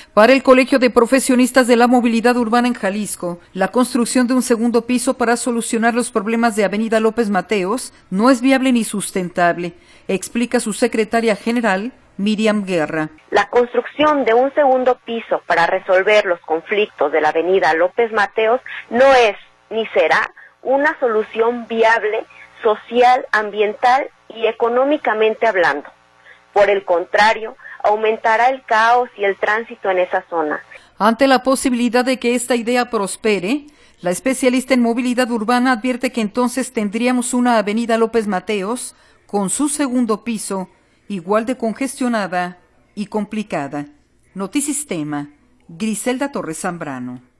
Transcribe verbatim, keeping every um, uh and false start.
Para el Colegio de Profesionistas de la Movilidad Urbana en Jalisco, la construcción de un segundo piso para solucionar los problemas de Avenida López Mateos no es viable ni sustentable, explica su secretaria general, Miriam Guerra. La construcción de un segundo piso para resolver los conflictos de la Avenida López Mateos no es ni será una solución viable social, ambiental y económicamente hablando. Por el contrario, aumentará el caos y el tránsito en esa zona. Ante la posibilidad de que esta idea prospere, la especialista en movilidad urbana advierte que entonces tendríamos una Avenida López Mateos con su segundo piso igual de congestionada y complicada. Notisistema, Griselda Torres Zambrano.